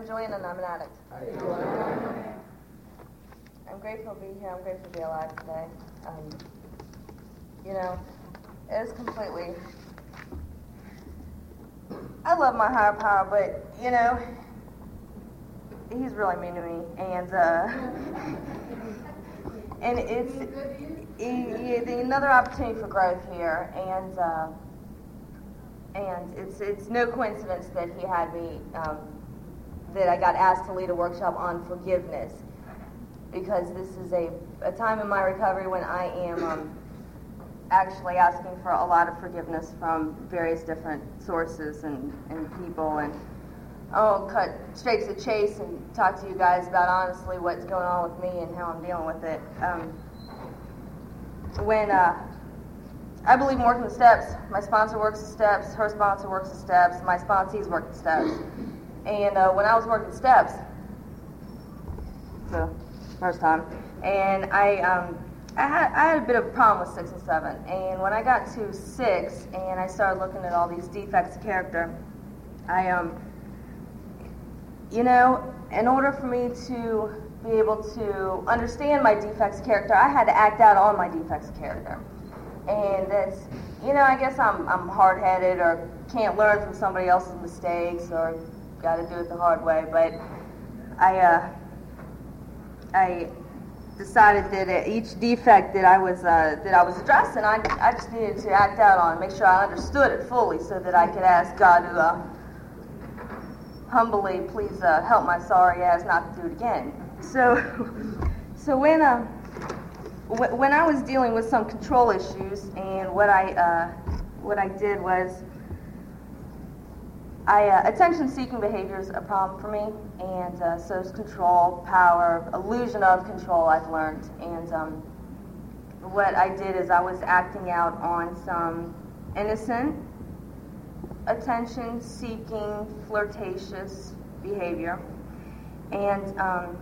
I'm Joanne, and I'm an addict. I'm grateful to be here. I'm grateful to be alive today. It's completely... I love my higher power, but, he's really mean to me. And it's another opportunity for growth here. And it's no coincidence that he had me, that I got asked to lead a workshop on forgiveness, because this is a time in my recovery when I am actually asking for a lot of forgiveness from various different sources and people. And I'll cut straight to the chase and talk to you guys about honestly what's going on with me and how I'm dealing with it. I believe in working the steps. My sponsor works the steps. Her sponsor works the steps. My sponsees work the steps. And when I was working the steps, the first time, and I had a bit of a problem with 6 and 7. And when I got to 6 and I started looking at all these defects of character, in order for me to be able to understand my defects of character, I had to act out on my defects of character. And that's, I guess I'm hard-headed or can't learn from somebody else's mistakes or got to do it the hard way. But I decided that each defect that I was addressing, I just needed to act out on, make sure I understood it fully, so that I could ask God to humbly, please help my sorry ass not to do it again. So when I was dealing with some control issues, and what I did was, attention-seeking behavior is a problem for me, and so is control, power, illusion of control, I've learned. And what I did is I was acting out on some innocent, attention-seeking, flirtatious behavior, and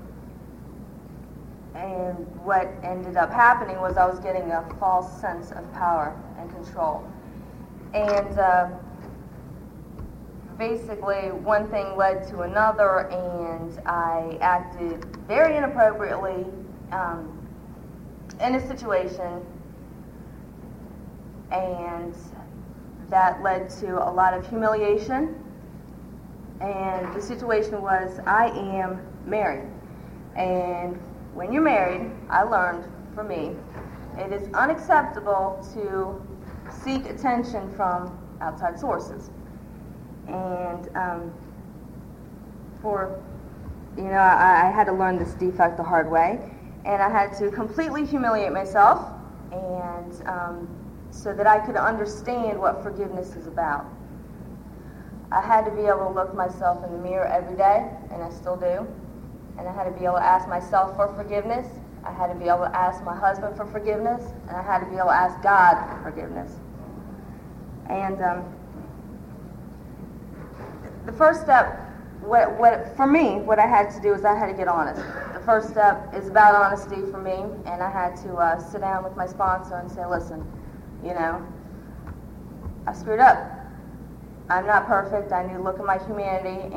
what ended up happening was I was getting a false sense of power and control. And basically, one thing led to another, and I acted very inappropriately in a situation, and that led to a lot of humiliation. And the situation was, I am married, and when you're married, I learned, for me, it is unacceptable to seek attention from outside sources. And I had to learn this defect the hard way, and I had to completely humiliate myself, and so that I could understand what forgiveness is about. I had to be able to look myself in the mirror every day, and I still do. And I had to be able to ask myself for forgiveness. I had to be able to ask my husband for forgiveness. And I had to be able to ask God for forgiveness. And the first step, for me, what I had to do is I had to get honest. The first step is about honesty for me. And I had to sit down with my sponsor and say, listen, I screwed up. I'm not perfect. I need to look at my humanity,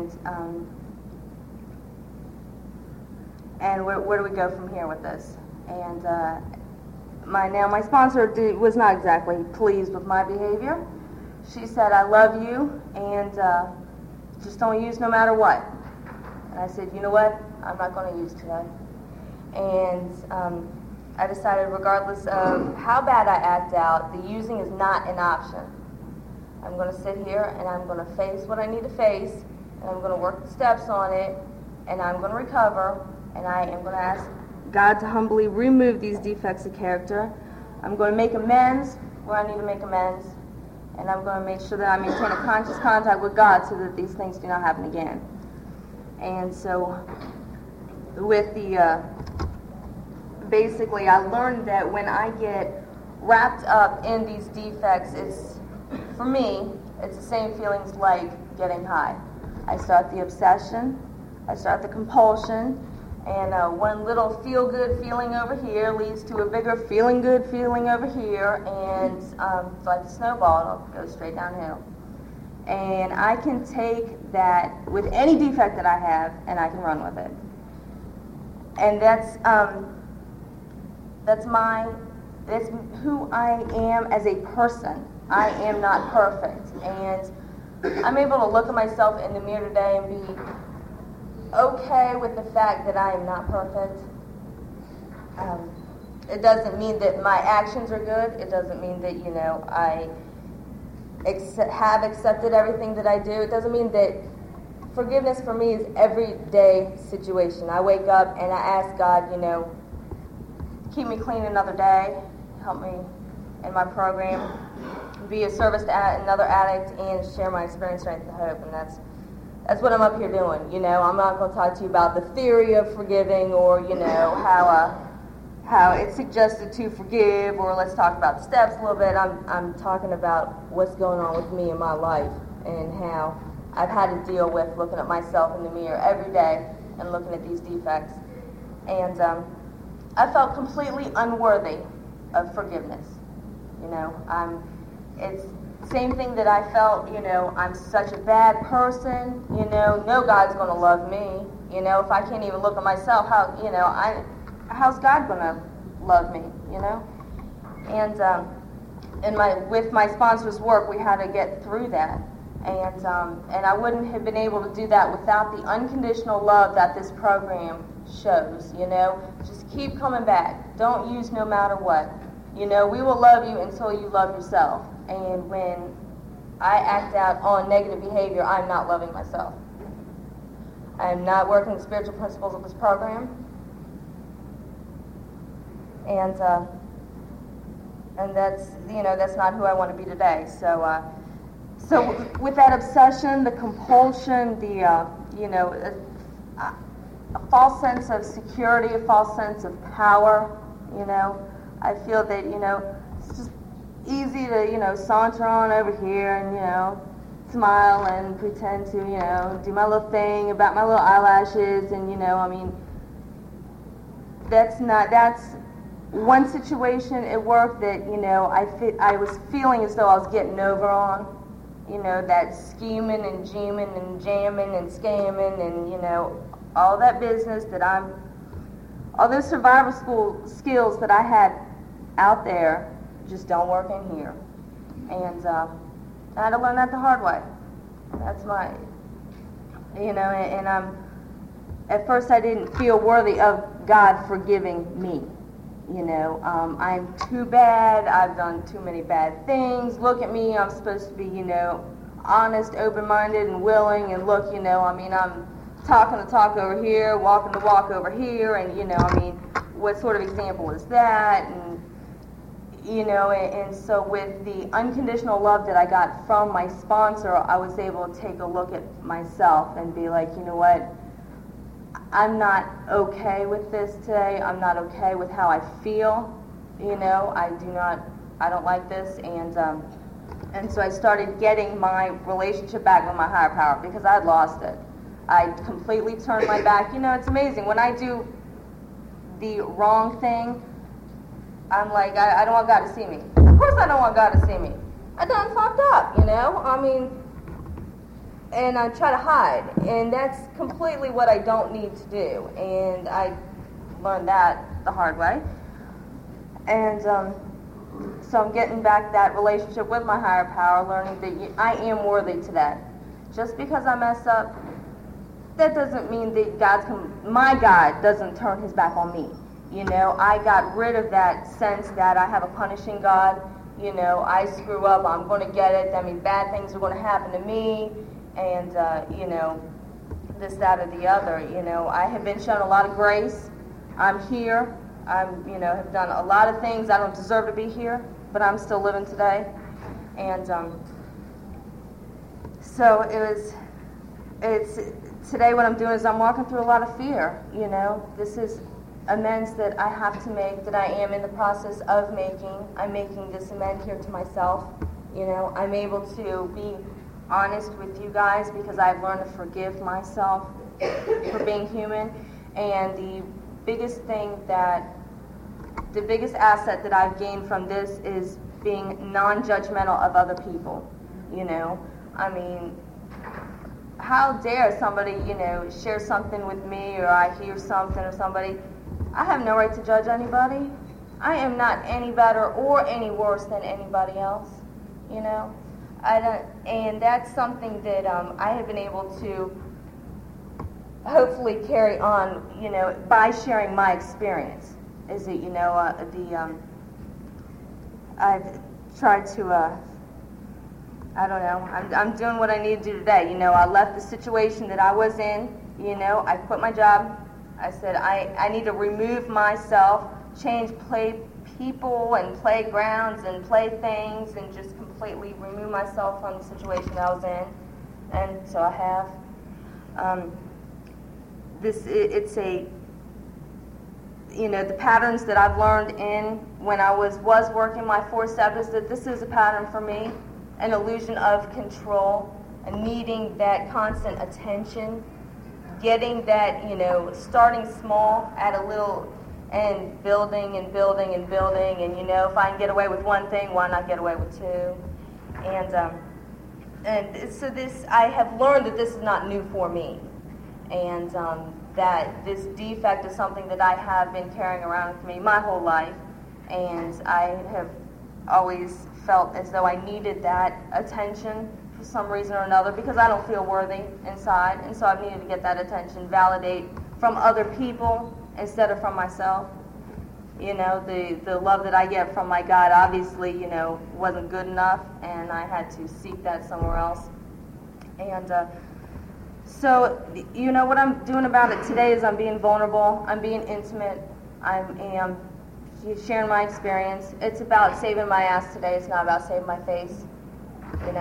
and where do we go from here with this? And my sponsor was not exactly pleased with my behavior. She said, I love you, and just don't use no matter what. And I said, you know what? I'm not going to use today. And I decided, regardless of how bad I act out, the using is not an option. I'm going to sit here, and I'm going to face what I need to face, and I'm going to work the steps on it, and I'm going to recover, and I am going to ask God to humbly remove these defects of character. I'm going to make amends where I need to make amends, and I'm going to make sure that I maintain a conscious contact with God so that these things do not happen again. And so with basically I learned that when I get wrapped up in these defects, for me, it's the same feelings like getting high. I start the obsession, I start the compulsion, and one little feel-good feeling over here leads to a bigger feeling-good feeling over here, and it's like a snowball, it'll go straight downhill. And I can take that with any defect that I have, and I can run with it. And that's who I am as a person. I am not perfect, and I'm able to look at myself in the mirror today and be okay with the fact that I am not perfect. It doesn't mean that my actions are good. It doesn't mean that, I have accepted everything that I do. It doesn't mean that forgiveness for me is everyday situation. I wake up and I ask God, keep me clean another day, help me in my program, be a service to another addict, and share my experience, strength, and hope. And that's what I'm up here doing. I'm not going to talk to you about the theory of forgiving or, how it's suggested to forgive, or let's talk about the steps a little bit. I'm talking about what's going on with me in my life and how I've had to deal with looking at myself in the mirror every day and looking at these defects. And I felt completely unworthy of forgiveness. It's the same thing that I felt, I'm such a bad person, no God's going to love me. If I can't even look at myself, how's God going to love me, And with my sponsor's work, we had to get through that. And I wouldn't have been able to do that without the unconditional love that this program shows, Just keep coming back. Don't use no matter what. We will love you until you love yourself. And when I act out on negative behavior, I'm not loving myself. I'm not working the spiritual principles of this program. And that's not who I want to be today. So with that obsession, the compulsion, a false sense of security, a false sense of power, I feel that, it's just easy to, saunter on over here and, smile and pretend to, do my little thing about my little eyelashes and, that's one situation at work that, I was feeling as though I was getting over on, that scheming and geming and jamming and scamming and, all that business that all those survival school skills that I had out there just don't work in here. And I had to learn that the hard way. That's my, and at first I didn't feel worthy of God forgiving me. I'm too bad, I've done too many bad things, look at me, I'm supposed to be, honest, open-minded, and willing, and look, I'm talking the talk over here, walking the walk over here, and, what sort of example is that, and, and so with the unconditional love that I got from my sponsor, I was able to take a look at myself and be like, you know what, I'm not okay with this today. I'm not okay with how I feel. I don't like this. And so I started getting my relationship back with my higher power because I'd lost it. I completely turned my back. It's amazing. When I do the wrong thing, I'm like, I don't want God to see me. Of course I don't want God to see me. I done fucked up, and I try to hide, and that's completely what I don't need to do, and I learned that the hard way, and so I'm getting back that relationship with my higher power, learning that I am worthy to that. Just because I mess up, that doesn't mean that my God doesn't turn his back on me. I got rid of that sense that I have a punishing God. I screw up, I'm going to get it, that means bad things are going to happen to me, and, this, that, or the other. I have been shown a lot of grace. I'm here. I'm, have done a lot of things. I don't deserve to be here, but I'm still living today. And so today what I'm doing is I'm walking through a lot of fear. This is amends that I have to make, that I am in the process of making. I'm making this amend here to myself. I'm able to be honest with you guys because I've learned to forgive myself for being human. And the biggest asset that I've gained from this is being non-judgmental of other people. I mean, how dare somebody, share something with me, or I hear something or somebody. I have no right to judge anybody. I am not any better or any worse than anybody else, I don't, and that's something that I have been able to hopefully carry on, by sharing my experience. Is it, I've tried to, I don't know, I'm doing what I need to do today. I left the situation that I was in, I quit my job. I said I need to remove myself, change people and playgrounds and playthings, and just completely remove myself from the situation I was in. And so I have. The patterns that I've learned when I was working my 4 steps, is that this is a pattern for me, an illusion of control, and needing that constant attention, getting that, starting small at a little, and building and building and building, and if I can get away with one thing, why not get away with 2? And so I have learned that this is not new for me, and that this defect is something that I have been carrying around with me my whole life, and I have always felt as though I needed that attention for some reason or another, because I don't feel worthy inside, and so I've needed to get that attention, validate from other people instead of from myself. The love that I get from my God obviously, wasn't good enough, and I had to seek that somewhere else. And so, what I'm doing about it today is I'm being vulnerable, I'm being intimate, I am sharing my experience. It's about saving my ass today, it's not about saving my face, And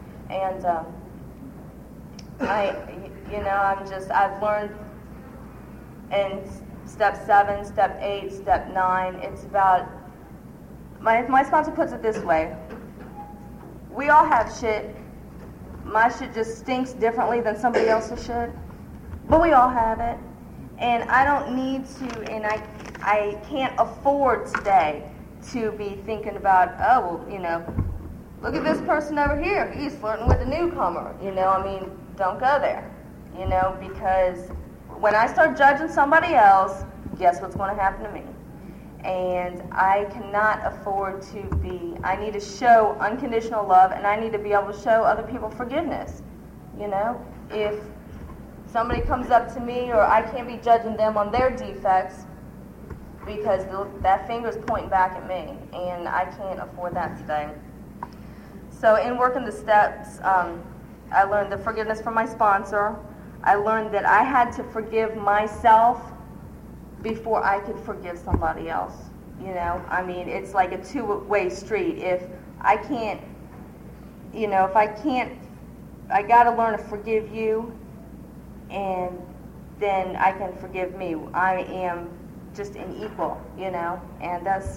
I've learned in step 7, step 8, step 9, it's about, my sponsor puts it this way: we all have shit. My shit just stinks differently than somebody else's shit, but we all have it. And I don't need to, and I can't afford today to be thinking about, look at this person over here, he's flirting with a newcomer, don't go there, because when I start judging somebody else, guess what's going to happen to me? And I cannot afford to I need to show unconditional love, and I need to be able to show other people forgiveness. If somebody comes up to me, or I can't be judging them on their defects, because that finger's pointing back at me, and I can't afford that today. So in working the steps, I learned the forgiveness from my sponsor. I learned that I had to forgive myself before I could forgive somebody else. It's like a two-way street. If I can't, I got to learn to forgive you, and then I can forgive me. I am just an equal, and that's,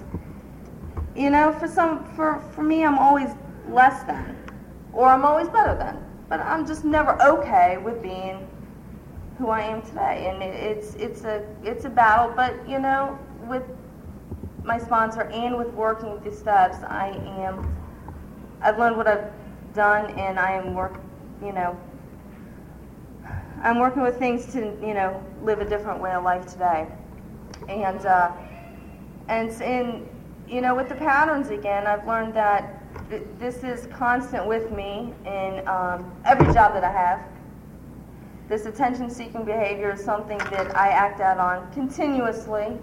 for me, I'm always less than, or I'm always better than, but I'm just never okay with being who I am today. And it's a battle, but with my sponsor and with working the steps, I've learned what I've done, and I'm working with things to live a different way of life today. And with the patterns again, I've learned that this is constant with me in every job that I have. This attention-seeking behavior is something that I act out on continuously.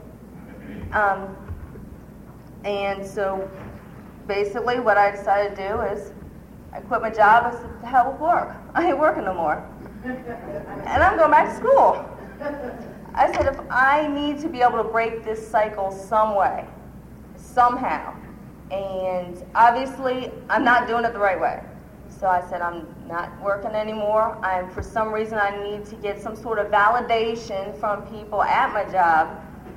And so basically what I decided to do is I quit my job. I said, the hell with work. I ain't working no more. And I'm going back to school. I said, if I need to be able to break this cycle some way, somehow, and obviously I'm not doing it the right way. So I said, I'm not working anymore. For some reason, I need to get some sort of validation from people at my job,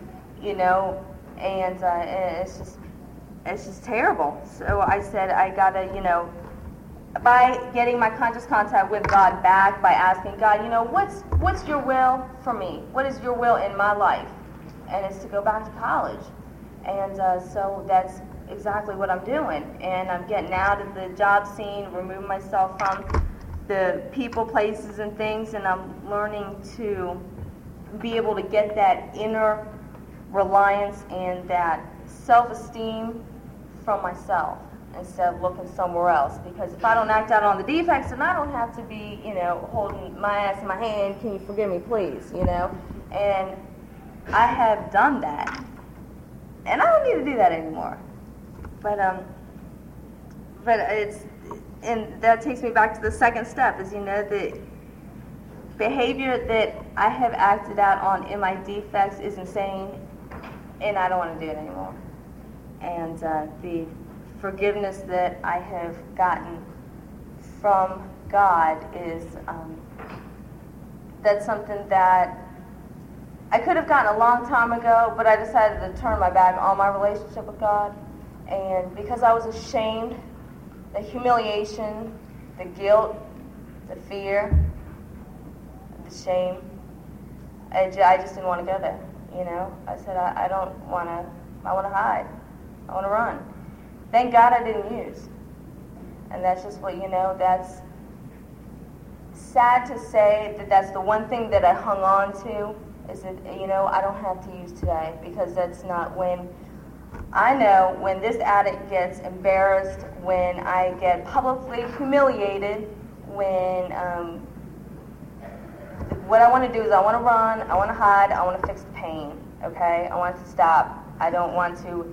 and it's just terrible. So I said, I gotta, by getting my conscious contact with God back, by asking God, what's your will for me? What is your will in my life? And it's to go back to college. And so that's exactly what I'm doing. And I'm getting out of the job scene, removing myself from the people, places, and things, and I'm learning to be able to get that inner reliance and that self-esteem from myself instead of looking somewhere else. Because if I don't act out on the defects, then I don't have to be, holding my ass in my hand, can you forgive me, please, And I have done that. And I don't need to do that anymore. But and that takes me back to the second step, is, the behavior that I have acted out on in my defects is insane, and I don't want to do it anymore. And the forgiveness that I have gotten from God is, that's something that I could have gotten a long time ago, but I decided to turn my back on my relationship with God. And because I was ashamed, the humiliation, the guilt, the fear, the shame, I just didn't want to go there, I said, I don't want to, I want to hide. I want to run. Thank God I didn't use. And that's just what, that's sad to say that that's the one thing that I hung on to, is that, I don't have to use today, because that's not when, I know when this addict gets embarrassed, when I get publicly humiliated, when what I want to do is I want to run, I want to hide, I want to fix the pain, okay? I want it to stop. I don't want to,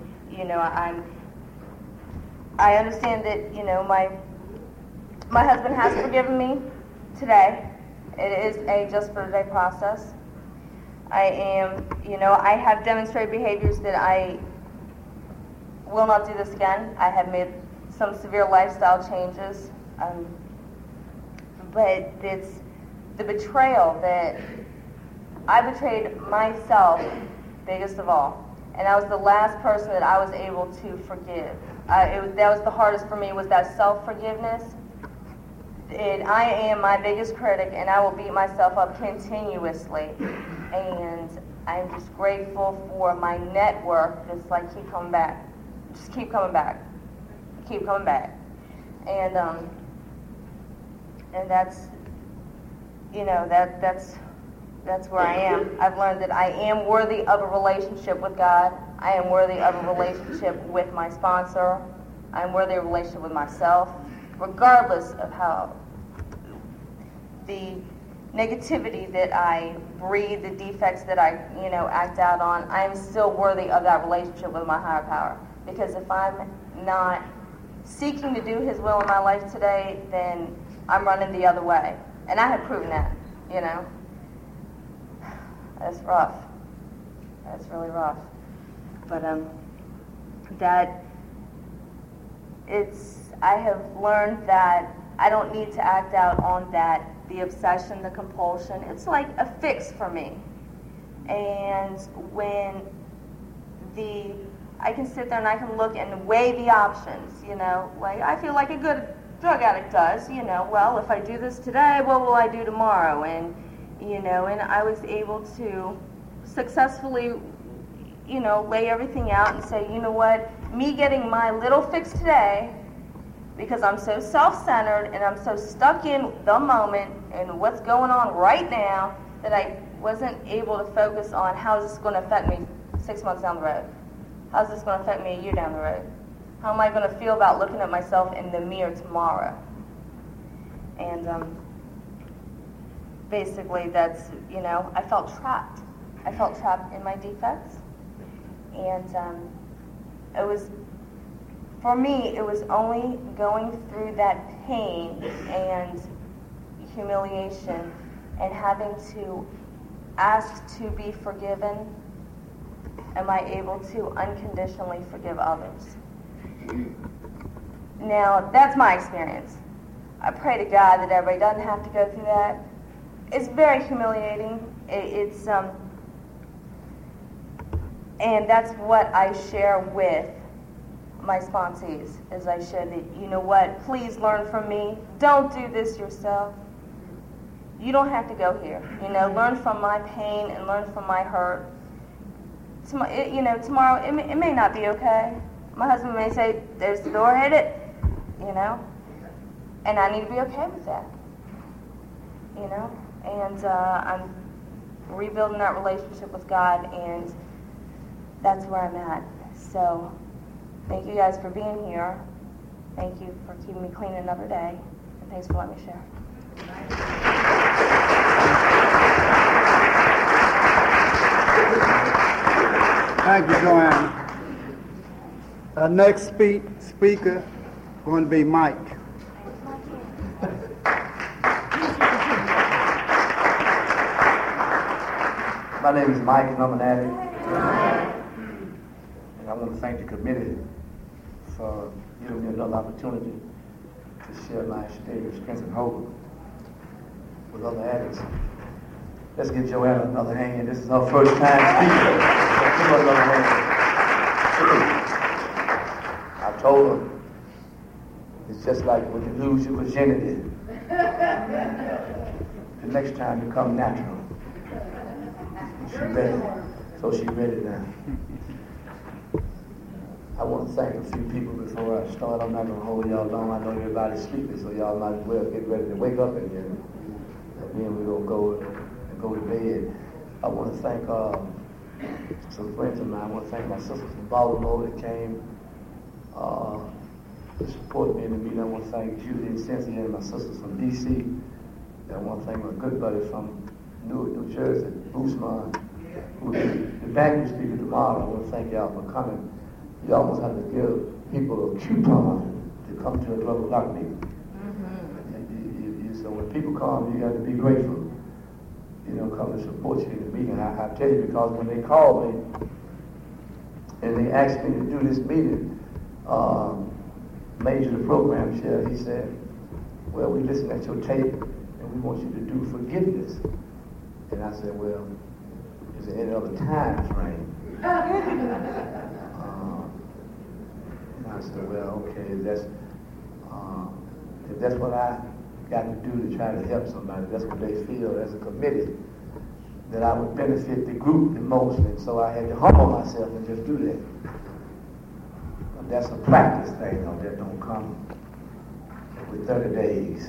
I understand that, my husband has forgiven me today. It is a just for today process. I am, I have demonstrated behaviors that I will not do this again. I have made some severe lifestyle changes, but it's the betrayal that I betrayed myself, biggest of all, and I was the last person that I was able to forgive. That was the hardest for me, was that self-forgiveness. And I am my biggest critic, and I will beat myself up continuously. And I'm just grateful for my network that's like, keep coming back. Just keep coming back. Keep coming back. And that's, that's where I am. I've learned that I am worthy of a relationship with God. I am worthy of a relationship with my sponsor. I am worthy of a relationship with myself, regardless of how the negativity that I breathe, the defects that I, act out on. I am still worthy of that relationship with my higher power. Because if I'm not seeking to do His will in my life today, then I'm running the other way. And I have proven that, That's rough. That's really rough. But I have learned that I don't need to act out on that, the obsession, the compulsion. It's like a fix for me. And when I can sit there and I can look and weigh the options, like I feel like a good drug addict does, well, if I do this today, what will I do tomorrow? And, and I was able to successfully, lay everything out and say, you know what, me getting my little fix today, because I'm so self-centered and I'm so stuck in the moment and what's going on right now, that I wasn't able to focus on how is this going to affect me 6 months down the road. How's this going to affect me a year down the road? How am I going to feel about looking at myself in the mirror tomorrow? And basically that's, I felt trapped. I felt trapped in my defects. And it was, for me, it was only going through that pain and humiliation and having to ask to be forgiven, am I able to unconditionally forgive others? Now, that's my experience. I pray to God that everybody doesn't have to go through that. It's very humiliating. And that's what I share with my sponsees, is I share that, you know what, please learn from me. Don't do this yourself. You don't have to go here. Learn from my pain and learn from my hurt. Tomorrow it may not be okay. My husband may say, there's the door, hit it, and I need to be okay with that. you know, and I'm rebuilding that relationship with God, and that's where I'm at. So thank you guys for being here. Thank you for keeping me clean another day, and thanks for letting me share. Thank you, Joanne. Our next speaker going to be Mike. My name is Mike, and I'm an addict. And I want to thank the committee for giving me another opportunity to share my experience, strength, and hope with other addicts. Let's give Joanna another hand. This is her first time speaking. Let's give her another hand. I told her, it's just like when you lose your virginity. The next time you come natural. She's ready. So she's ready now. I want to thank a few people before I start. I'm not going to hold y'all long. I know everybody's sleeping, so y'all might as well get ready to wake up in here. And then we're going to go to bed. I want to thank some friends of mine. I want to thank my sisters from Baltimore that came to support me in the meeting. I want to thank Judy and Cynthia and my sisters from D.C. And I want to thank my good buddy from Newark, New Jersey, Usman, who's the banquet speaker tomorrow. I want to thank y'all for coming. You almost have to give people a coupon to come to a 12 o'clock meeting. So when people come, you got to be grateful. You know, come to support you in the meeting. I tell you, because when they called me and they asked me to do this meeting, Major, the program chair, he said, well, we listened at your tape and we want you to do forgiveness. And I said, well, is there any other time frame? And I said, well, okay, if that's what I got to do to try to help somebody, that's what they feel as a committee, that I would benefit the group the most. And so I had to humble myself and just do that. But that's a practice thing, though, that don't come with 30 days.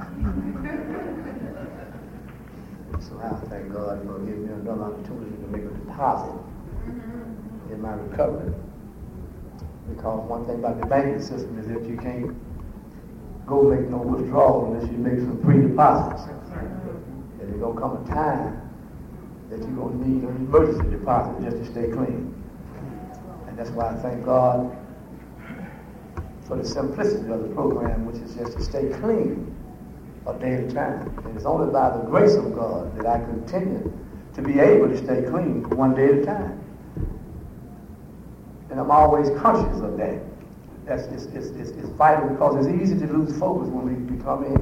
So I thank God for giving me another opportunity to make a deposit in my recovery. Because one thing about the banking system is that you can't go make no withdrawal unless you make some pre-deposits. And there's going to come a time that you're going to need an emergency deposit just to stay clean. And that's why I thank God for the simplicity of the program, which is just to stay clean a day at a time. And it's only by the grace of God that I continue to be able to stay clean one day at a time. And I'm always conscious of that. It's vital, because it's easy to lose focus when we come in,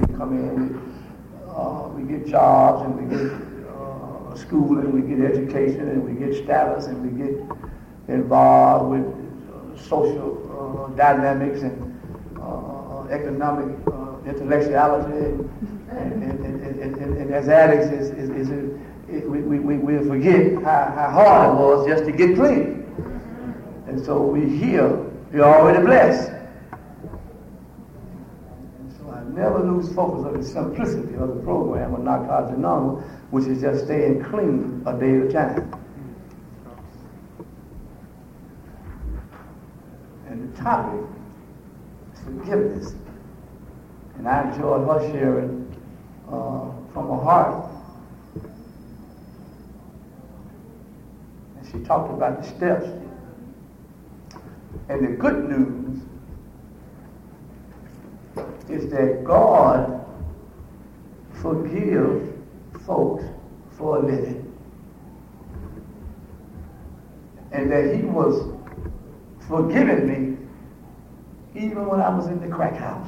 we get jobs, and we get school, and we get education, and we get status, and we get involved with social dynamics and economic intellectuality, and as addicts, we forget how hard it was just to get clean. And so we hear, you're already blessed. And so I never lose focus of the simplicity of the program of Narcotics Anonymous, which is just staying clean a day at a time. And the topic is forgiveness. And I enjoyed her sharing from her heart. And she talked about the steps. And the good news is that God forgives folks for a living. And that He was forgiving me even when I was in the crack house.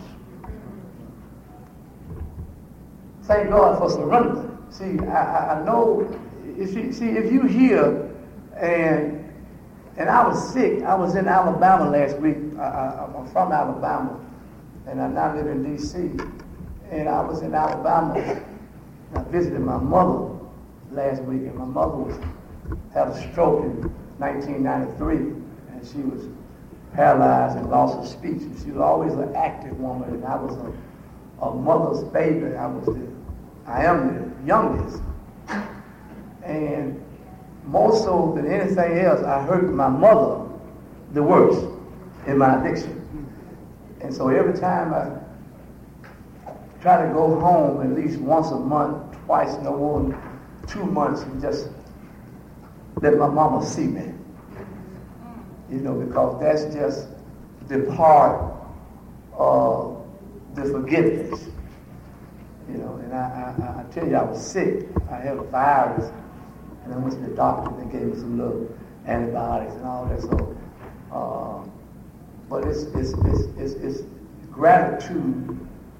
Thank God for surrender. See, I know, if you hear, and I was sick. I was in Alabama last week. I'm from Alabama, and I now live in D.C. And I was in Alabama. I visited my mother last week, and my mother had a stroke in 1993, and she was paralyzed and lost her speech. And she was always an active woman, and I was a mother's baby. I was the I am the youngest. And more so than anything else, I hurt my mother the worst in my addiction. And so every time I try to go home at least once a month, twice, no more than 2 months, and just let my mama see me. You know, because that's just the part of the forgiveness. You know, and I tell you, I was sick. I had a virus, and I went to the doctor, and they gave me some little antibiotics and all that. So, but it's gratitude.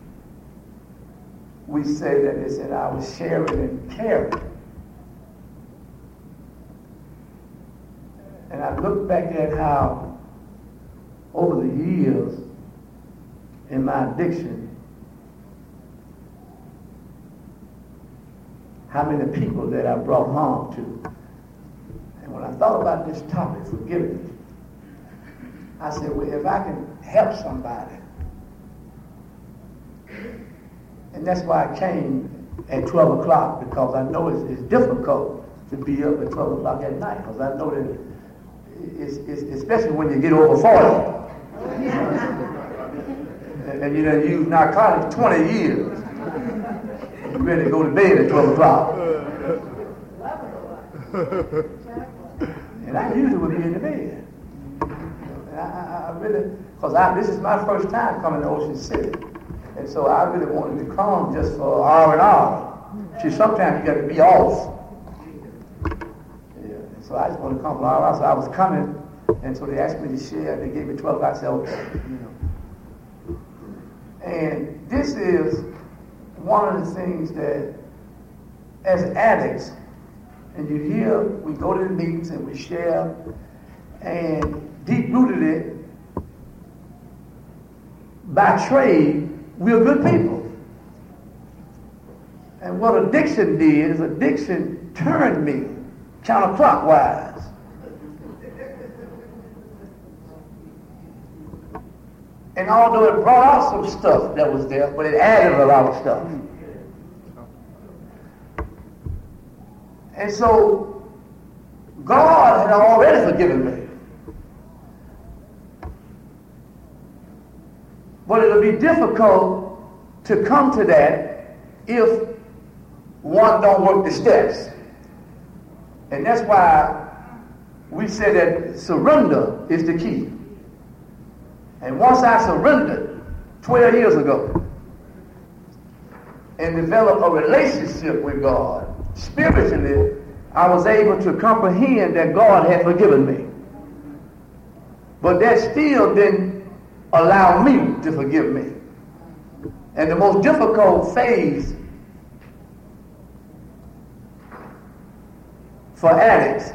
We say that it's in our sharing and caring. And I look back at how, over the years, in my addiction, how many people that I brought harm to. And when I thought about this topic, forgiveness, I said, well, if I can help somebody, and that's why I came at 12 o'clock, because I know it's difficult to be up at 12 o'clock at night, because I know that it's especially when you get over 40. And you done used narcotics 20 years. You're ready to go to bed at 12 o'clock. And I usually would be in the bed. And I really, because this is my first time coming to Ocean City. And so I really wanted to come just for R&R. See, sometimes you got to be off. Yeah. And so I just wanted to come for R&R. So I was coming, and so they asked me to share. They gave me 12. I said, okay. You know. And this is one of the things that, as addicts, and you hear, we go to the meetings and we share, and deep-rooted it, by trade, we're good people. And what addiction did is addiction turned me counterclockwise. And although it brought out some stuff that was there, but it added a lot of stuff. And so, God had already forgiven me. But it'll be difficult to come to that if one don't work the steps. And that's why we say that surrender is the key. And once I surrendered 12 years ago and developed a relationship with God, spiritually, I was able to comprehend that God had forgiven me. But that still didn't allow me to forgive me. And the most difficult phase for addicts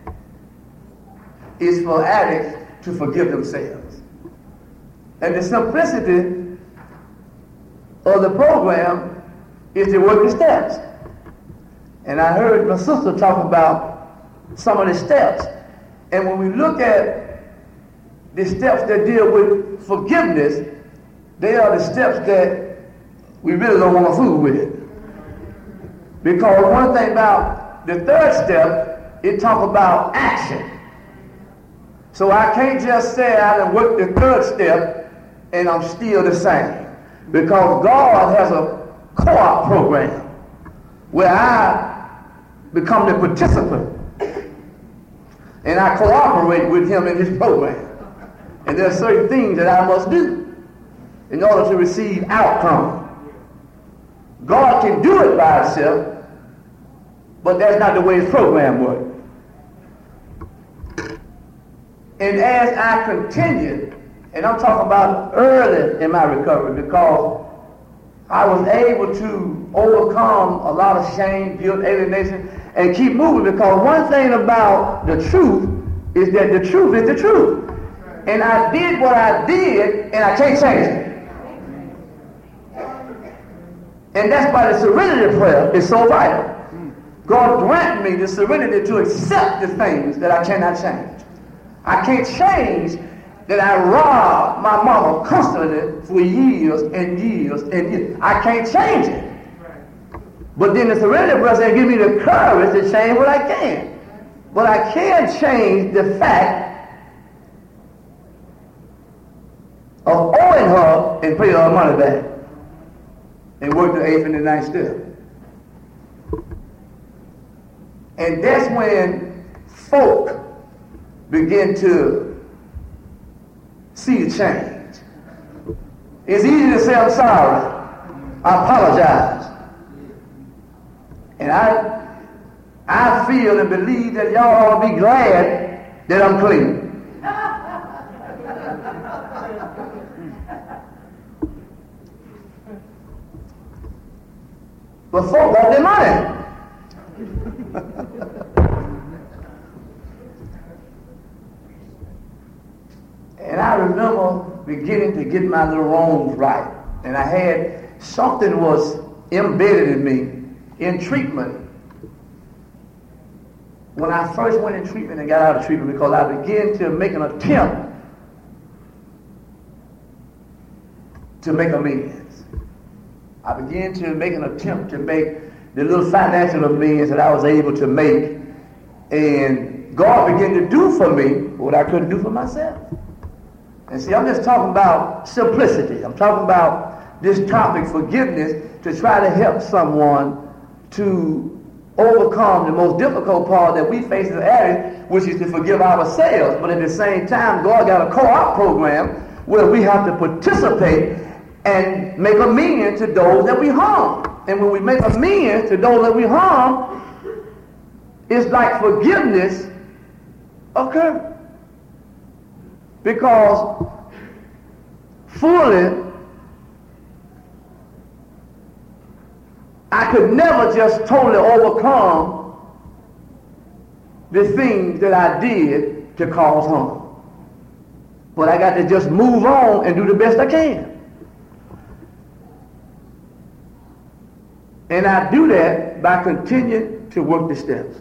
is for addicts to forgive themselves. And the simplicity of the program is to work the steps. And I heard my sister talk about some of the steps. And when we look at the steps that deal with forgiveness, they are the steps that we really don't want to fool with. Because one thing about the third step, it talks about action. So I can't just say I done worked the third step and I'm still the same. Because God has a co-op program where I become the participant and I cooperate with him in his program. And there are certain things that I must do in order to receive outcome. God can do it by himself, but that's not the way his program works. And as I continued, and I'm talking about early in my recovery, because I was able to overcome a lot of shame, guilt, alienation, and keep moving, because one thing about the truth is that the truth is the truth. And I did what I did, and I can't change it. And that's why the serenity prayer is so vital. God grant me the serenity to accept the things that I cannot change. I can't change that I robbed my mama constantly for years and years and years. I can't change it. But then the serenity prayer said, give me the courage to change what I can. But I can't change the fact of owing her and pay her money back and work the 8th and the 9th step. And that's when folk begin to see the change. It's easy to say, I'm sorry, I apologize. And I feel and believe that y'all ought to be glad that I'm clean. But folk got their money. And I remember beginning to get my little wrongs right. And I had something was embedded in me in treatment. When I first went in treatment and got out of treatment, because I began to make an attempt to make amends. I began to make an attempt to make the little financial amends that I was able to make. And God began to do for me what I couldn't do for myself. And see, I'm just talking about simplicity. I'm talking about this topic, forgiveness, to try to help someone to overcome the most difficult part that we face as addicts, which is to forgive ourselves. But at the same time, God got a co-op program where we have to participate and make amends to those that we harm. And when we make amends to those that we harm, it's like forgiveness occurs. Because fully, I could never just totally overcome the things that I did to cause harm. But I got to just move on and do the best I can. And I do that by continuing to work the steps.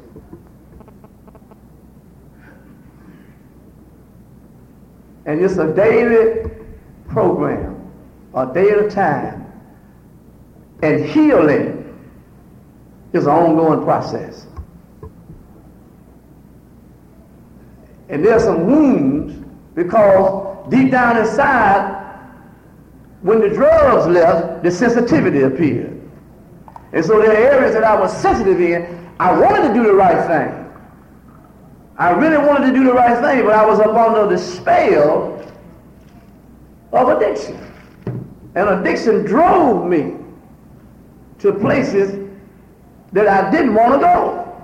And it's a daily program, a day at a time. And healing is an ongoing process. And there's some wounds because deep down inside, when the drugs left, the sensitivity appeared. And so there are areas that I was sensitive in. I wanted to do the right thing. I really wanted to do the right thing, but I was up under the spell of addiction. And addiction drove me to places that I didn't want to go.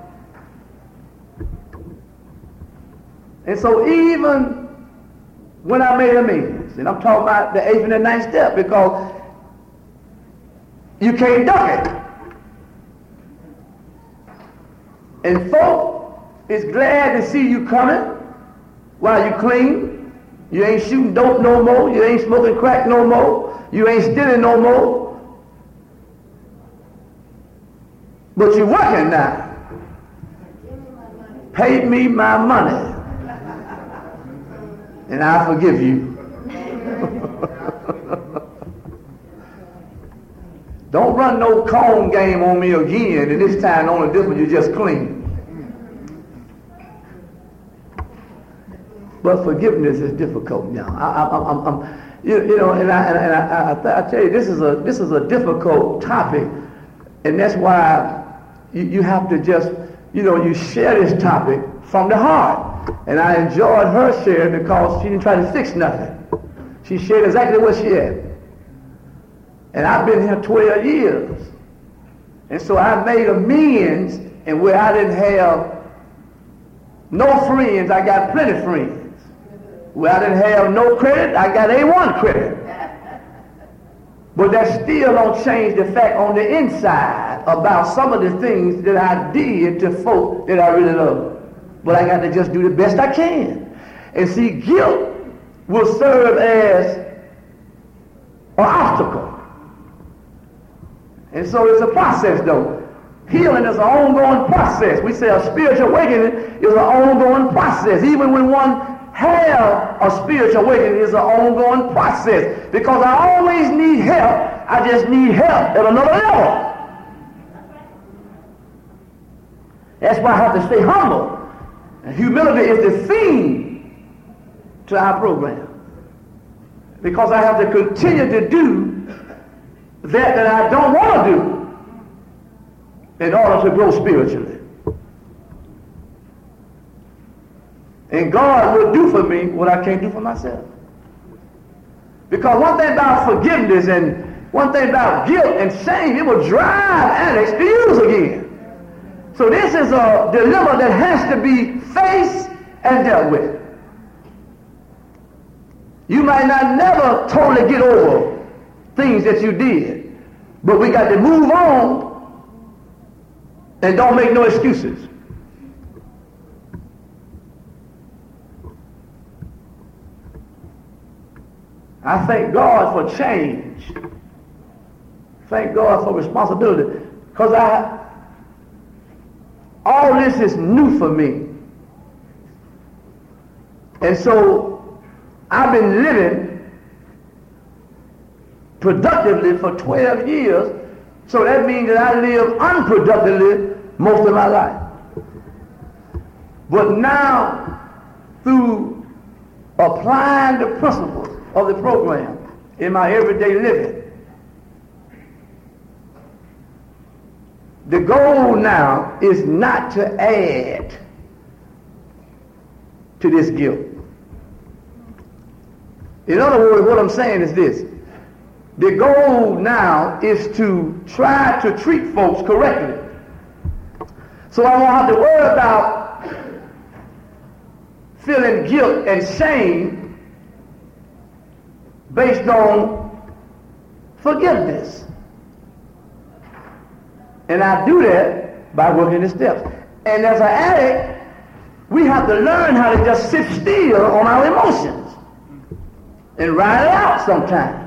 And so even when I made amends, and I'm talking about the 8th and the 9th step, because you can't duck it. And folk is glad to see you coming while you clean. You ain't shooting dope no more. You ain't smoking crack no more. You ain't stealing no more. But you're working now. Pay me my money, and I forgive you. Don't run no cone game on me again, and this time the only difference you just clean. But forgiveness is difficult now. I tell you, this is a difficult topic, and that's why you have to just, you share this topic from the heart. And I enjoyed her sharing because she didn't try to fix nothing. She shared exactly what she had. And I've been here 12 years. And so I made amends, and where I didn't have no friends, I got plenty of friends. Where I didn't have no credit, I got A1 credit. But that still don't change the fact on the inside about some of the things that I did to folk that I really love. But I got to just do the best I can. And see, guilt will serve as an obstacle. And so it's a process, though. Healing is an ongoing process. We say a spiritual awakening is an ongoing process. Even when one have a spiritual awakening, is an ongoing process. Because I always need help. I just need help at another level. That's why I have to stay humble. And humility is the theme to our program. Because I have to continue to do that I don't want to do in order to grow spiritually. And God will do for me what I can't do for myself. Because one thing about forgiveness and one thing about guilt and shame, it will drive addicts to use again. So this is a dilemma that has to be faced and dealt with. You might not never totally get over things that you did, but we got to move on and don't make no excuses. I thank God for change. Thank God for responsibility. Because all this is new for me. And so I've been living productively for 12 years. So that means that I live unproductively most of my life. But now, through applying the principles of the program in my everyday living, the goal now is not to add to this guilt. In other words, what I'm saying is this. The goal now is to try to treat folks correctly. So I won't have to worry about feeling guilt and shame based on forgiveness. And I do that by working the steps. And as an addict, we have to learn how to just sit still on our emotions and ride it out sometimes.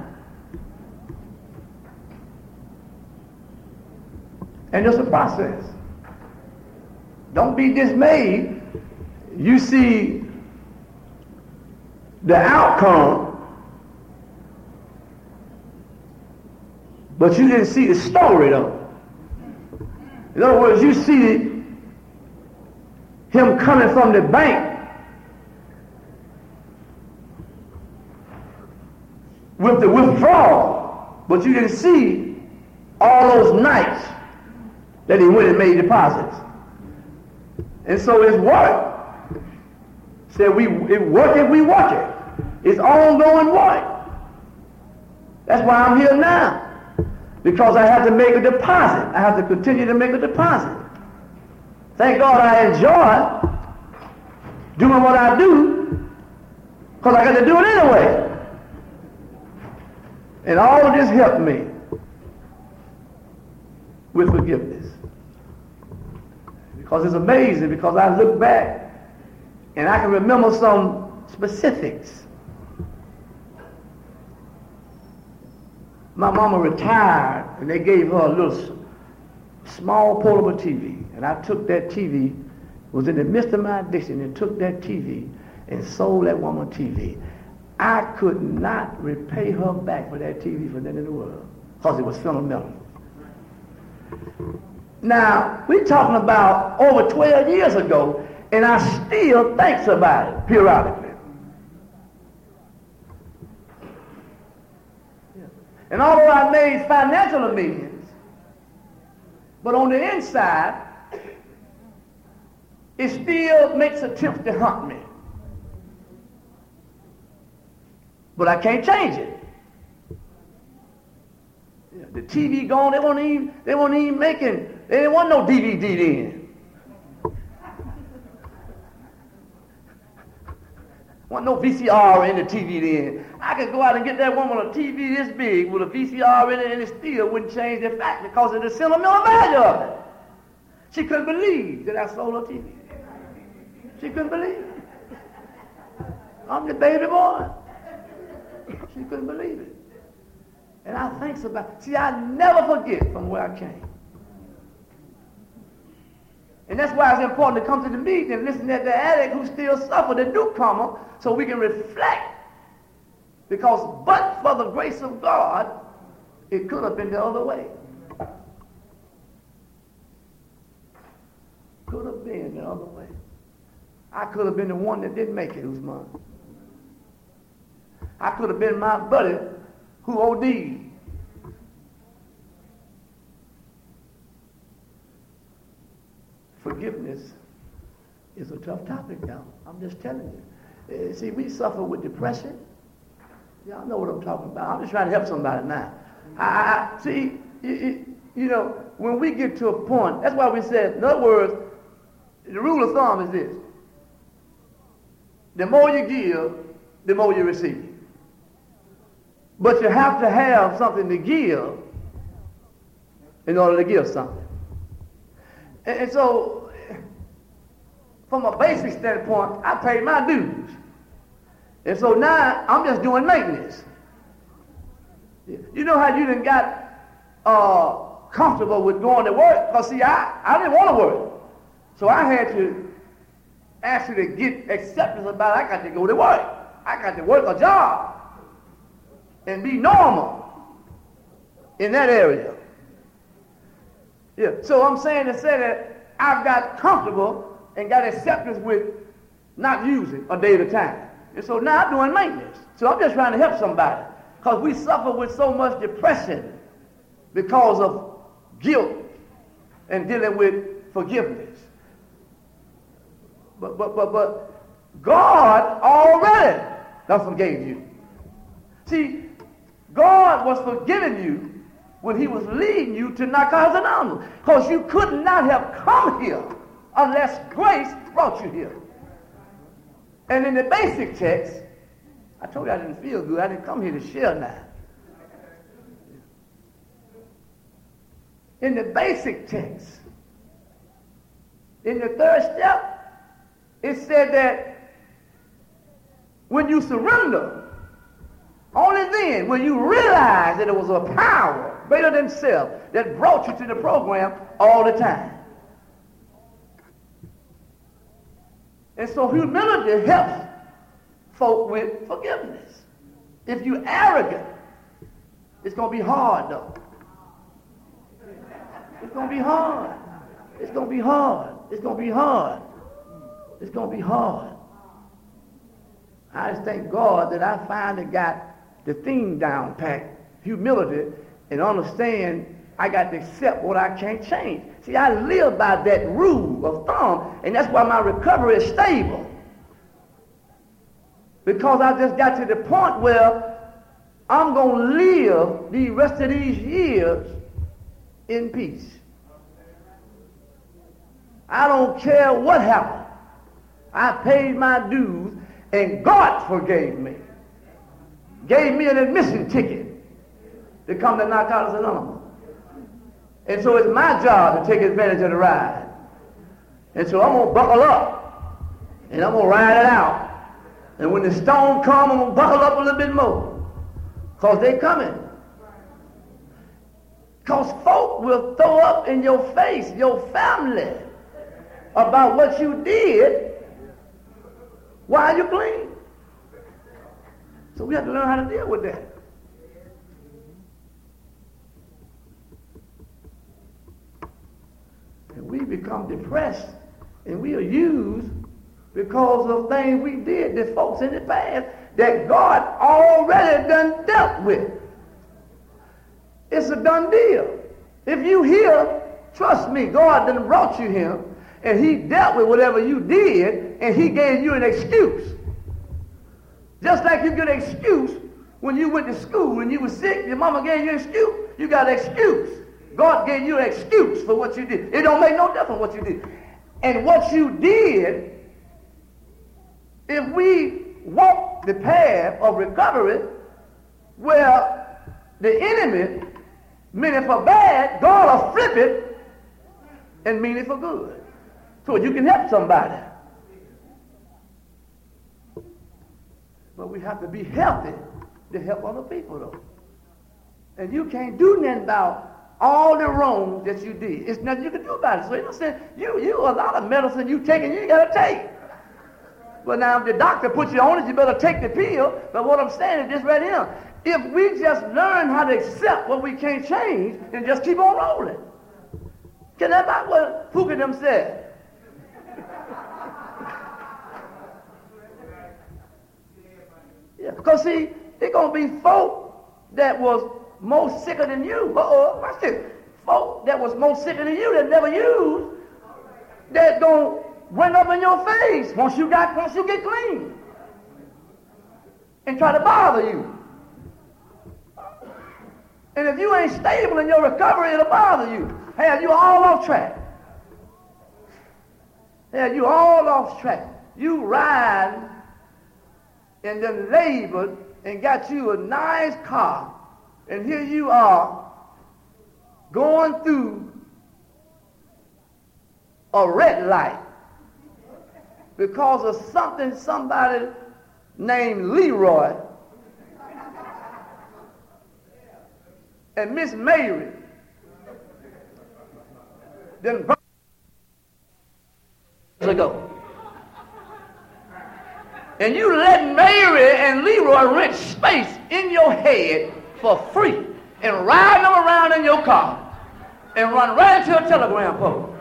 And it's a process. Don't be dismayed. You see the outcome, but you didn't see the story though. In other words, you see him coming from the bank with the withdrawal, but you didn't see all those nights that he went and made deposits. And so it's work. Said it work if we work it. It's ongoing work. That's why I'm here now. Because I have to make a deposit. I have to continue to make a deposit. Thank God I enjoy doing what I do, because I got to do it anyway. And all of this helped me with forgiveness. Because it's amazing, because I look back and I can remember some specifics. My mama retired and they gave her a little small portable TV. And I took that TV, was in the midst of my addiction, and took that TV and sold that woman TV. I could not repay her back for that TV for nothing in the world, because it was sentimental. Now, we're talking about over 12 years ago, and I still think about it periodically. And although I made financial millions, but on the inside, it still makes attempts to haunt me. But I can't change it. The TV gone, they weren't even making, they didn't want no DVD then. Wasn't no VCR in the TV then. I could go out and get that woman a TV this big with a VCR in it, and it still wouldn't change the fact because of the sentimental value of it. She couldn't believe that I sold her TV. She couldn't believe it. I'm the baby boy. She couldn't believe it. And I think about, see, I never forget from where I came. And that's why it's important to come to the meeting and listen to the addict who still suffer, the newcomer, so we can reflect. Because but for the grace of God, it could have been the other way. Could I could have been the one that didn't make it, Usman. I could have been my buddy who OD'd. Forgiveness is a tough topic, y'all. I'm just telling you. See, we suffer with depression. Y'all know what I'm talking about. I'm just trying to help somebody now. See, you know, when we get to a point, that's why we said, in other words, the rule of thumb is this. The more you give, the more you receive. But you have to have something to give in order to give something. And so, from a basic standpoint, I paid my dues. And so now, I'm just doing maintenance. You know how you done got comfortable with going to work? Because, see, I didn't want to work. So I had to actually get acceptance about I got to go to work. I got to work a job and be normal in that area. Yeah. So I'm saying to say that I've got comfortable and got acceptance with not using a day at a time. And so now I'm doing maintenance. So I'm just trying to help somebody. Because we suffer with so much depression because of guilt and dealing with forgiveness. But God already done forgave you. See, God was forgiving you when he was leading you to Narcotics Anonymous. Because you could not have come here unless grace brought you here. And in the basic text, I told you I didn't feel good. I didn't come here to share now. In the basic text, in the third step, it said that when you surrender, only then will you realize that it was a power greater than self that brought you to the program all the time. And so humility helps folk with forgiveness. If you're arrogant, it's going to be hard, though. It's going to be hard. It's going to be hard. It's going to be hard. It's going to be hard. I just thank God that I finally got the thing down pat, humility, and understand I got to accept what I can't change. See, I live by that rule of thumb, and that's why my recovery is stable. Because I just got to the point where I'm going to live the rest of these years in peace. I don't care what happened. I paid my dues, and God forgave me. Gave me an admission ticket to come to Narcotics Anonymous. And so it's my job to take advantage of the ride. And so I'm going to buckle up, and I'm going to ride it out. And when the storm comes, I'm going to buckle up a little bit more, because they're coming. Because folk will throw up in your face, your family, about what you did while you clean. So we have to learn how to deal with that. And we become depressed, and we are used because of things we did to folks in the past that God already done dealt with. It's a done deal. If you here, trust me, God done brought you here, and he dealt with whatever you did, and he gave you an excuse. Just like you get an excuse when you went to school and you were sick, your mama gave you an excuse, you got an excuse. God gave you an excuse for what you did. It don't make no difference what you did. And what you did, if we walk the path of recovery where the enemy meant it for bad, God will flip it and mean it for good. So you can help somebody. But we have to be healthy to help other people, though. And you can't do nothing about all the wrongs that you did. It's nothing you can do about it. So you know, saying you a lot of medicine you taking, you ain't got to take. But now if the doctor puts you on it, you better take the pill. But what I'm saying is this right here. If we just learn how to accept what we can't change, then just keep on rolling. Can that be what Puka them said? Because see, there's going to be folk that was more sicker than you. Watch this. Folk that was more sicker than you that never used, that's going to run up in your face once you get clean and try to bother you. And if you ain't stable in your recovery, it'll bother you. Have you all off track. Have you all off track. You ride and then labored and got you a nice car. And here you are going through a red light because of something somebody named Leroy and Miss Mary then ago. And you let Mary and Leroy rent space in your head for free and ride them around in your car and run right into a telegram pole.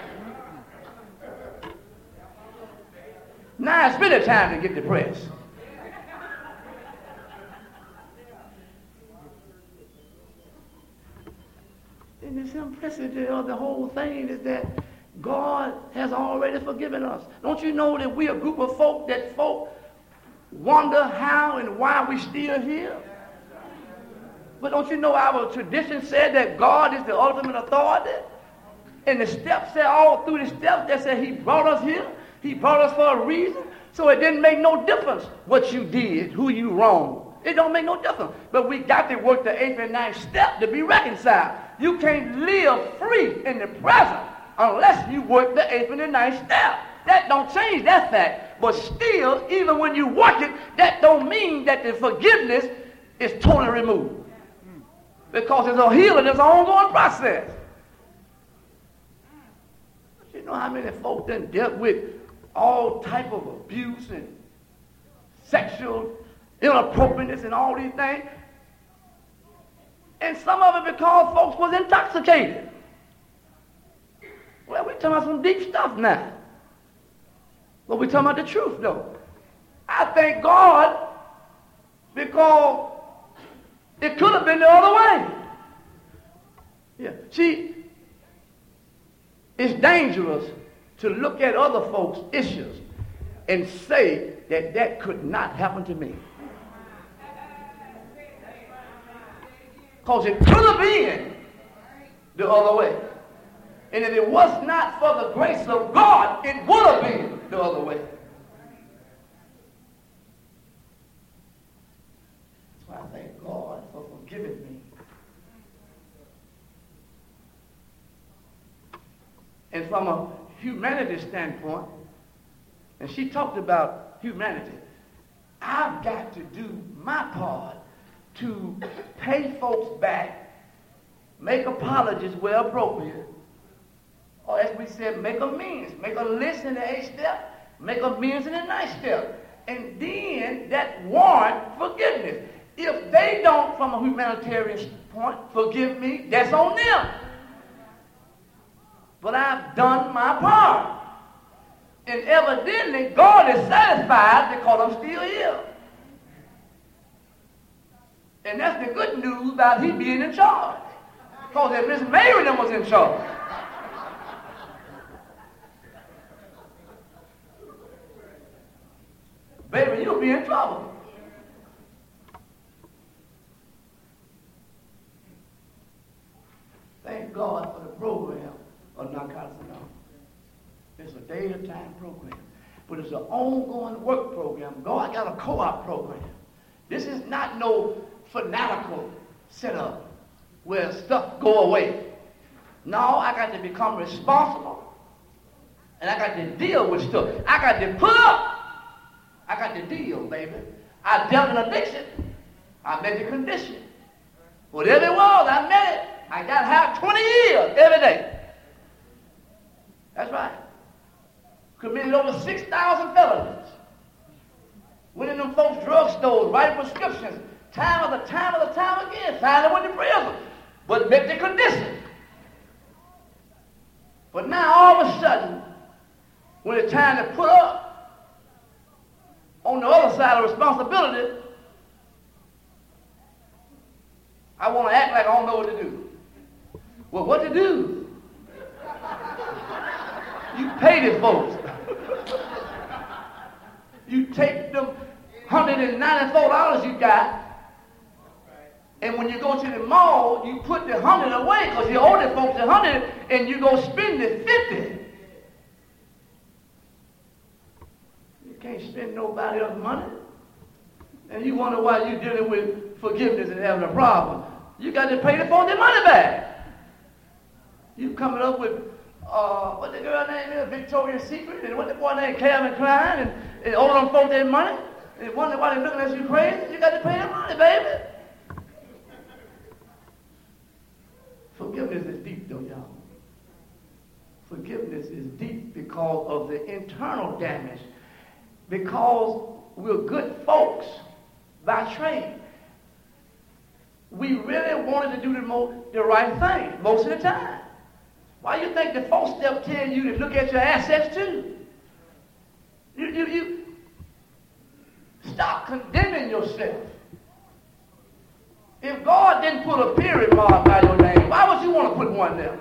Now it's really time to get depressed. And the simplicity of the whole thing is that God has already forgiven us. Don't you know that we're a group of folk that folk wonder how and why we still here? But don't you know our tradition said that God is the ultimate authority? And the steps said, all through the steps, that said he brought us here. He brought us for a reason. So it didn't make no difference what you did, who you wronged. It don't make no difference. But we got to work the 8th and 9th step to be reconciled. You can't live free in the present unless you work the 8th and the 9th step. That don't change that fact. But still, even when you work it, that don't mean that the forgiveness is totally removed. Because it's a healing, it's an ongoing process. You know how many folks done dealt with all type of abuse and sexual inappropriateness and all these things? And some of it because folks was intoxicated. Well, we're talking about some deep stuff now. But we're talking about the truth, though. I thank God because it could have been the other way. Yeah. See, it's dangerous to look at other folks' issues and say that that could not happen to me. Because it could have been the other way. And if it was not for the grace of God, it would have been the other way. So I thank God for forgiving me. And from a humanity standpoint, and she talked about humanity, I've got to do my part to pay folks back, make apologies where appropriate, or as we said, make amends, make a list in the 8th step, make amends in the 9th step, and then that warrant forgiveness. If they don't, from a humanitarian point, forgive me, that's on them. But I've done my part. And evidently, God is satisfied because I'm still here. And that's the good news about he being in charge. Because if Miss Mary was in charge, baby, you'll be in trouble. Thank God for the program of Narcotics Anonymous. It's a day-at-a-time program. But it's an ongoing work program. God got a co-op program. This is not no fanatical setup where stuff go away. No, I got to become responsible. And I got to deal with stuff. I got to put up. I got to deal, baby. I dealt in addiction. I met the condition. Whatever it was, I met it. I got to have 20 years every day. That's right. Committed over 6,000 felonies. Went in them folks' drugstores, writing prescriptions, time again, finally went to prison. But met the condition. But now all of a sudden, when it's time to put up on the other side of responsibility, I want to act like I don't know what to do. Well, what to do? You pay the folks. You take them $194 you got, and when you go to the mall, you put the 100 away because you owe the folks 100, and you go spend the 50. You can't spend nobody else's money. And you wonder why you're dealing with forgiveness and having a problem. You got to pay the folks their money back. You coming up with, what the girl name is, Victoria's Secret, and what the boy named Calvin Klein, and all them folks their money, and wonder why they're looking at you crazy. You got to pay their money, baby. Forgiveness is deep, though, y'all. Forgiveness is deep because of the internal damage. Because we're good folks by trade. We really wanted to do the right thing most of the time. Why you think the folks step tell you to look at your assets too? You stop condemning yourself. If God didn't put a period mark by your name, why would you want to put one there?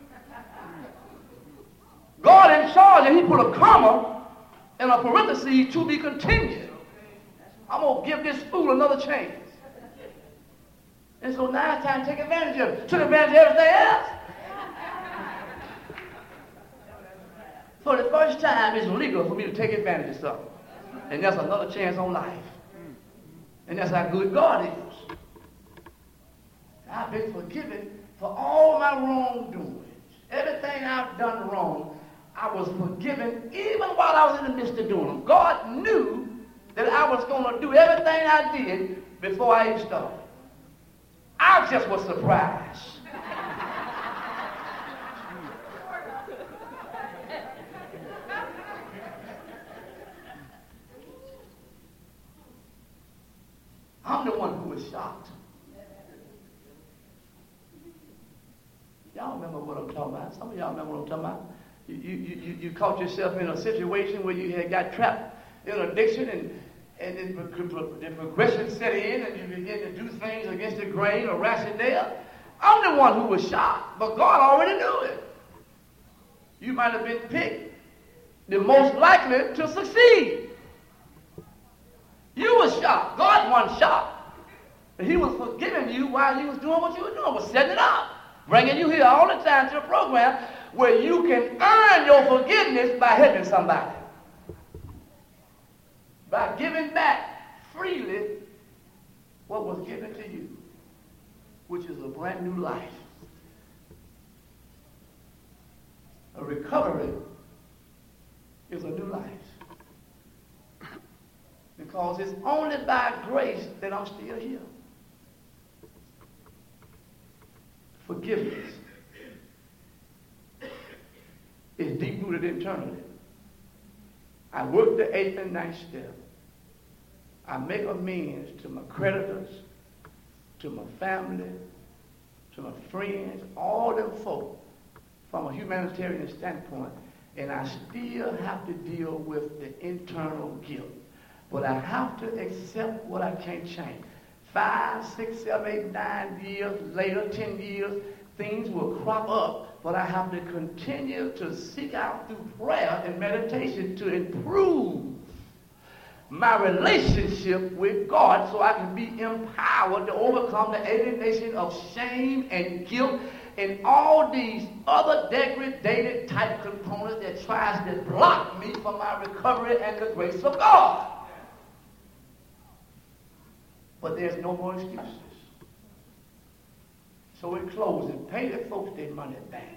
God in charge, and he put a comma and a parenthesis to be continued. I'm going to give this fool another chance. And so now it's time to take advantage of it. Took advantage of everything else. For the first time, it's legal for me to take advantage of something. And that's another chance on life. And that's how good God is. I've been forgiven for all my wrongdoings. Everything I've done wrong, I was forgiven even while I was in the midst of doing them. God knew that I was going to do everything I did before I even started. I just was surprised. I'm the one who was shocked. Y'all remember what I'm talking about? Some of y'all remember what I'm talking about? You caught yourself in a situation where you had got trapped in addiction, and then the progression set in, and you begin to do things against the grain or rationale. I'm the one who was shocked, but God already knew it. You might have been picked the most likely to succeed. You were shocked. God wasn't shocked. He was forgiving you while he was doing what you were doing, was setting it up, bringing you here all the time to a program where you can earn your forgiveness by helping somebody. By giving back freely what was given to you, which is a brand new life. A recovery is a new life. Because it's only by grace that I'm still here. Forgiveness is deep-rooted internally. I work the 8th and 9th step. I make amends to my creditors, to my family, to my friends, all them folk from a humanitarian standpoint, and I still have to deal with the internal guilt. But I have to accept what I can't change. 5, 6, 7, 8, 9 years later, 10 years, things will crop up, but I have to continue to seek out through prayer and meditation to improve my relationship with God so I can be empowered to overcome the alienation of shame and guilt and all these other degraded type components that tries to block me from my recovery and the grace of God. But there's no more excuses. So in closing, pay the folks their money back.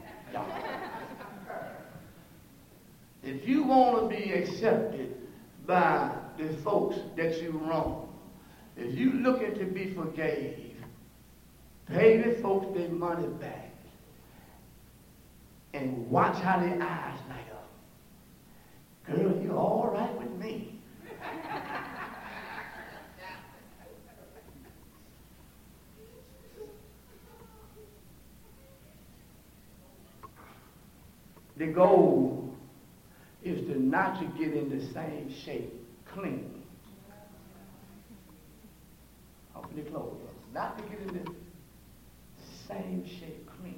If you want to be accepted by the folks that you wrong, if you looking to be forgave, pay the folks their money back and watch how their eyes light up. Girl, you're all right with me. The goal is to not to get in the same shape clean. Hopefully close. Not to get in same shape clean.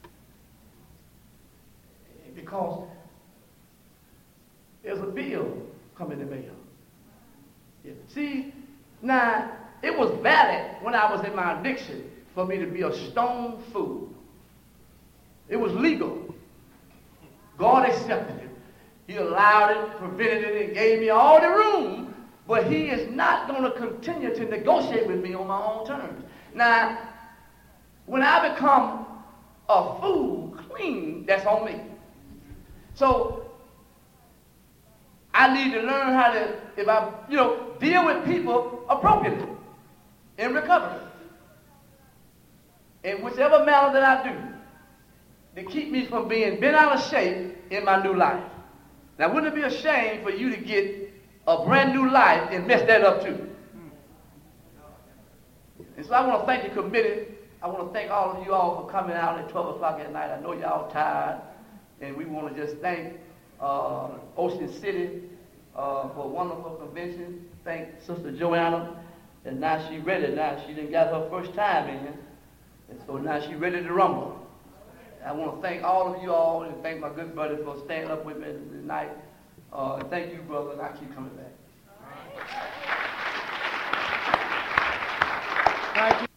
Because there's a bill coming in the mail. Yeah. See, now, it was valid when I was in my addiction for me to be a stone fool. It was legal. God accepted it. He allowed it, prevented it, and gave me all the room, but he is not going to continue to negotiate with me on my own terms. Now, when I become a fool clean, that's on me. So, I need to learn how to, if I, deal with people appropriately in recovery. In whichever manner that I do, to keep me from being bent out of shape in my new life. Now, wouldn't it be a shame for you to get a brand new life and mess that up too? And so I want to thank the committee. I want to thank all of you all for coming out at 12 o'clock at night. I know y'all tired, and we want to just thank Ocean City for a wonderful convention. Thank Sister Joanna, and now she's ready. Now she didn't got her first time in, and so now she's ready to rumble. I want to thank all of you all, and thank my good brother for standing up with me tonight. Thank you, brother, and I keep coming back. Thank you.